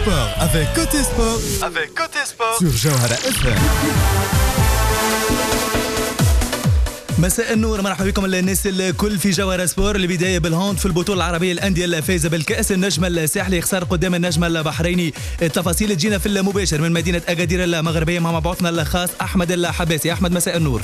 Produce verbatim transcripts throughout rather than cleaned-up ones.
sport avec Côté Sport, avec Côté Sport sur جوهرة اف ام. مساء النور، مرحبا بكم الناس الكل في جوهرة سبور. البداية بالهوند في البطولة العربية الأندية الفائزة بالكأس. النجم الساحلي خسر قدام النجم البحريني. التفاصيل تجينا في المباشر من مدينة أكادير المغربية مع مبعوثنا الخاص أحمد الحباسي. أحمد مساء النور.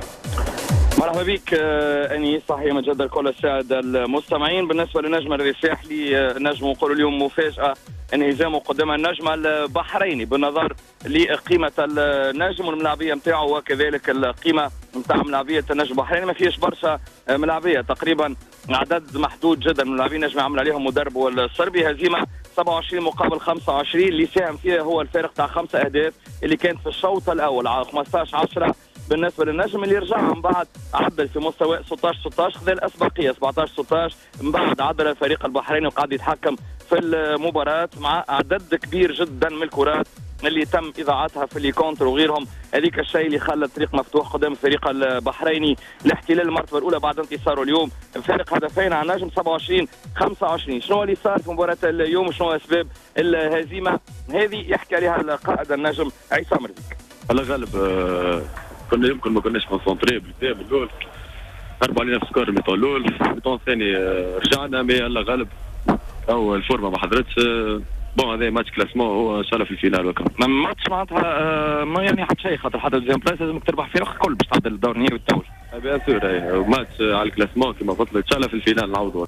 مرحبا بك اني صحيح مجدد كل الساده المستمعين. بالنسبه للنجم الساحلي نجم نقول اليوم مفاجاه انهزامه قدام النجم البحريني بالنظر لقيمه النجم والملاعبيه نتاعو وكذلك القيمه نتاع ملاعبيه النجم البحريني. ما فيش برشا ملاعبيه، تقريبا عدد محدود جدا من اللاعبين نجم عمل عليهم مدرب والصربي. هزيمه سبعة وعشرين مقابل خمسة وعشرين اللي ساهم فيها هو الفارق تاع خمسه اهداف اللي كانت في الشوط الاول على خمسطاش عشرة بالنسبه للنجم اللي رجع من بعد عدل في مستوى ستطاش ستطاش خذ الاسبقيه سبعطاش ستطاش من بعد عدل الفريق البحريني وقاعد يتحكم في المباراه مع عدد كبير جدا من الكرات اللي تم اذاعتها في الليكونتر وغيرهم. هذيك الشيء اللي خلى الطريق مفتوح قدام الفريق البحريني لاحتلال المرتبه الاولى بعد انتصاره اليوم بفارق هدفين على النجم سبعة وعشرين خمسة وعشرين. شنو اللي صار في مباراه اليوم وشنو اسباب الهزيمه هذه يحكي عليها القائد النجم عصام مرزيك. الله غالب آه كنا يمكن ما كناش كونسونطري بالبدايه بالاول، هربوا علينا في سكور الميطون الاول. الميطون الثاني آه رجعنا مي الله غالب او الفورمه ما حضرتش. آه بون هذا ماتش كلاسمون هو ان شاء الله في الفينال وكا ماتش معناتها آه ما يعني حتى شيء خاطر حتى الدوزيام بلاس لازمك تربح فريق الكل باش تعدل الدور النهائي والتول. بيان سور ماتش على الكلاسمون كما قلت لك ان شاء الله في الفينال نعوضوا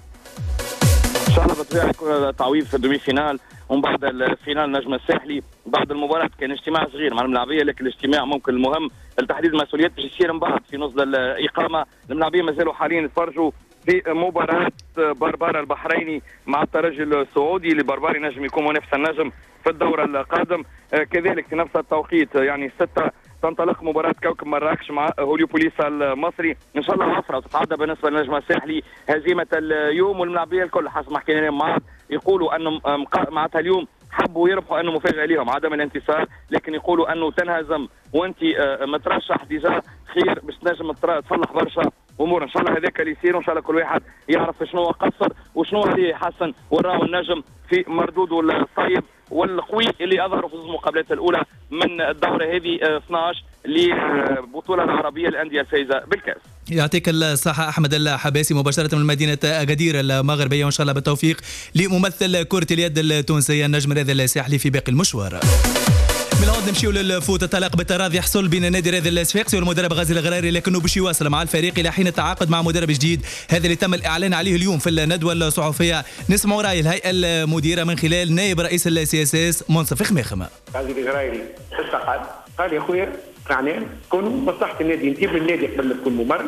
ان شاء الله. بالطبيعه يكون تعويض في الدومي فينال ومن بعد الفينال النجم الساحلي. بعد المباراه كان اجتماع صغير مع الملاعبيه، لكن الاجتماع ممكن المهم لتحديد المسؤوليات باش يصير من بعد في نص الاقامه. الملاعبيه مازالوا حاليا يتفرجوا في مباراه بربارة البحريني مع الترجي السعودي اللي برباري نجم يكون منافس النجم في الدوره القادم. كذلك في نفس التوقيت يعني ستة تنطلق مباراة كوكب مراكش مع هوليوبوليس المصري. ان شاء الله وفره وتتعدى بالنسبه للنجم الساحلي هزيمه اليوم والملاعبيه الكل حسب ما حكينا مع يقولوا انه معناتها اليوم حبوا يربحوا انه مفاجاه لهم عدم الانتصار، لكن يقولوا انه تنهزم وانت مترشح ديجا خير باش تنجم تصلح برشا امور. ان شاء الله هذاك اللي يصير وان شاء الله كل واحد يعرف شنو هو قصر وشنو عليه يحسن وراو النجم في مردوده الطيب والقوي اللي اظهروا في المقابلات الاولى من الدوره هذه اثناش للبطوله العربيه الانديه الفائزه بالكاس. يعطيك الصحة أحمد الحباسي مباشرة من مدينة أكادير المغربية، وإن شاء الله بالتوفيق لممثل كرة اليد التونسية النجم رياض الساحلي في باقي المشوار. من العود نمشيو للفوت. الطلاق بالتراضي يحصل بين نادي رياض الصفاقسي والمدرب غازي الغراري، لكنه باش يواصل مع الفريق الى حين التعاقد مع مدرب جديد. هذا اللي تم الاعلان عليه اليوم في الندوه الصحفيه. نسمعوا راي الهيئه المديره من خلال نائب رئيس السي اس اس منصف خماخمه. غازي الغراري استقال قال يا خويا قاعدين كونوا مصلحه النادي نجيب النادي قبل ما تكون ممرن.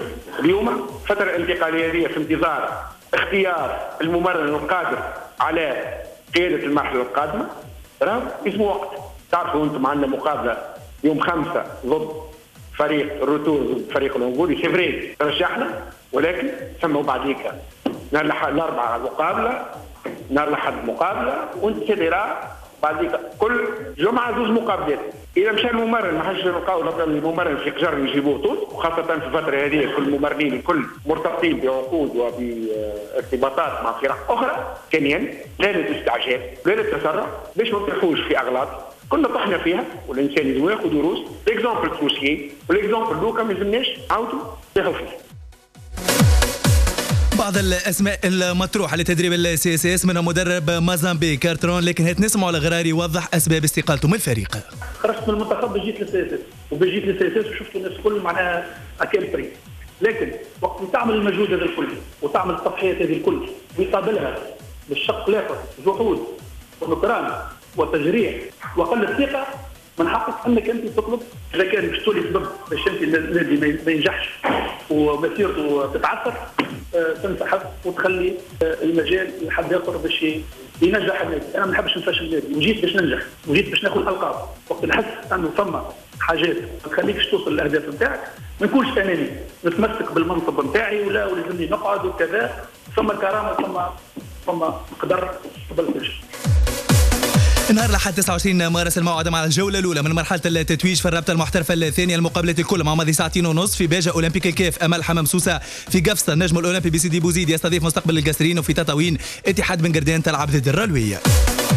اليوم فتره انتقاليه هذه في انتظار اختيار الممرن القادر على قياده المرحله القادمه. راه اسمه وقت. تعرفوا انتم عندنا مقابله يوم خمسة ضد فريق الروتور ضد فريق الانغولي. سي فري رشحنا، ولكن سموا بعديك نهار الاربعاء مقابله، نهار الاحد مقابله، وانتظار بعديك كل جمعه زوج مقابلات. اذا مشى الممرن ما حاجش نلقاو الممرن في قجر يجيبوه طول، وخاصه في الفتره هذه كل الممرنين الكل مرتبطين بعقود وبارتباطات مع فرق اخرى. ثانيا لا للاستعجال لا للتسرع باش ما نطيحوش في اغلاط كنا طحنا فيها، والانسان لازم ياخذ دروس. ليكزومبل كروسيي والاكزومبل دوكا ما لازمناش نعاودوا ناخذ فيه. بعض الاسماء المطروحه لتدريب السي اس اس منها مدرب مازامبي كارترون، لكن هات نسمعوا الغراري يوضح اسباب استقالته من الفريق. خرجت من المنتخب جيت للسي اس اس وبجيت للسي اس اس وشفت الناس الكل معناها اكل بري، لكن وقت تعمل المجهود هذا الكل وتعمل التضحيات هذه الكل ويقابلها بالشق الاخر جحود ونكران وتجريح وقل الثقه، من حقك انك انت تطلب اذا كان باش تولي سبب باش انت النادي ما ينجحش ومسيرته تتعثر تنسحب وتخلي المجال لحد اخر باش ينجح النادي. انا ما نحبش نفشل النادي، وجيت باش ننجح وجيت باش ناخذ القاب. وقت نحس انه ثم حاجات ما تخليكش توصل للاهداف نتاعك ما نكونش اناني، نتمسك بالمنصب نتاعي ولا ولازمني نقعد وكذا. ثم كرامه ثم ثم قدر قبل كل شيء. نهار الأحد تسعة وعشرين مارس الموعد مع الجولة الأولى من مرحلة التتويج في الرابطة المحترفة الثانية. المقابلات الكل مع ماضي ساعتين ونصف في باجة أولمبيك الكاف أمل حمام سوسة، في قفصة النجم الأولمبي بسيدي بوزيد يستضيف مستقبل القاسرين، وفي تطاوين اتحاد بن قردان تلعب ضد الرلوية.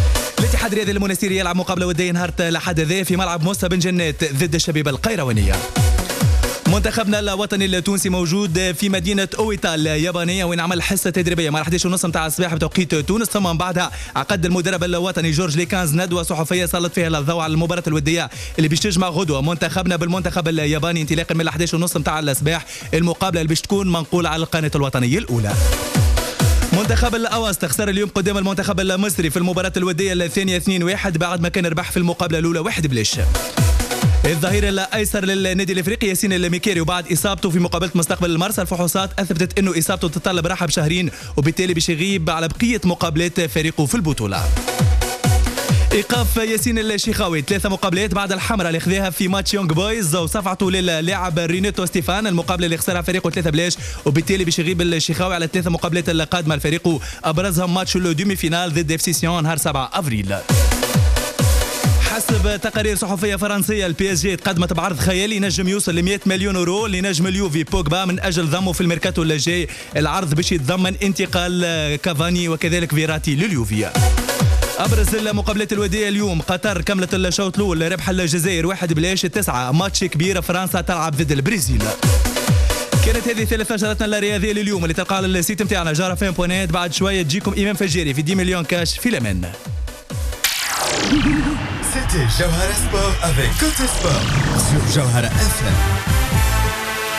الاتحاد الرياضي المنستيري يلعب مقابله وديه نهار الاحد هذا في ملعب موسى بن جنات ضد الشبيبه القيروانيه. منتخبنا الوطني التونسي موجود في مدينة أويتا اليابانية وين عمل حصة تدريبية مع الحادية ونص نتاع الصباح بتوقيت تونس، ثم من بعدها عقد المدرب الوطني جورج ليكانز ندوة صحفية سلط فيها الضوء على المباراة الودية اللي باش تجمع غدوة منتخبنا بالمنتخب الياباني انطلاقا من الحادية ونص نتاع الصباح، المقابلة اللي باش تكون منقولة على القناة الوطنية الأولى. منتخب الأوسط خسر اليوم قدام المنتخب المصري في المباراة الودية الثانية اثنين واحد بعد ما كان ربح في المقابلة الأولى واحد بلاش. الظهير الايسر للنادي الافريقي ياسين الميكيري وبعد اصابته في مقابله مستقبل المرسى الفحوصات اثبتت انه اصابته تتطلب راحه بشهرين وبالتالي باش يغيب على بقيه مقابلات فريقه في البطوله. ايقاف ياسين الشيخاوي ثلاثه مقابلات بعد الحمراء اللي خذاها في ماتش يونغ بويز وصفعته للاعب رينيتو ستيفان، المقابله اللي خسرها فريقه ثلاثه بلاش وبالتالي باش يغيب الشيخاوي على ثلاثه مقابلات القادمه لفريقه ابرزهم ماتش الدومي فينال ضد اف سي سيون نهار سبعة افريل. حسب تقارير صحفيه فرنسيه البي اس جي تقدمت بعرض خيالي نجم يوصل ل مئة مليون يورو لنجم اليوفي بوجبا من اجل ضمه في الميركاتو الجاي. العرض باش يتضمن انتقال كافاني وكذلك فيراتي لليوفي. ابرز المقابلات الوديه اليوم قطر كملت الشوط الاول ربح الجزائر واحد بلاش تسعة، ماتش كبير فرنسا تلعب ضد البرازيل. كانت هذه ثلاث نشراتنا الرياضيه لليوم اللي تلقى على السيت نتاعنا جارة فين بوينت. بعد شويه تجيكم ايمان فجيري في عشرة مليون كاش في الامان. C'était Jawhara Sport avec Côté Sport sur Jawhara F M.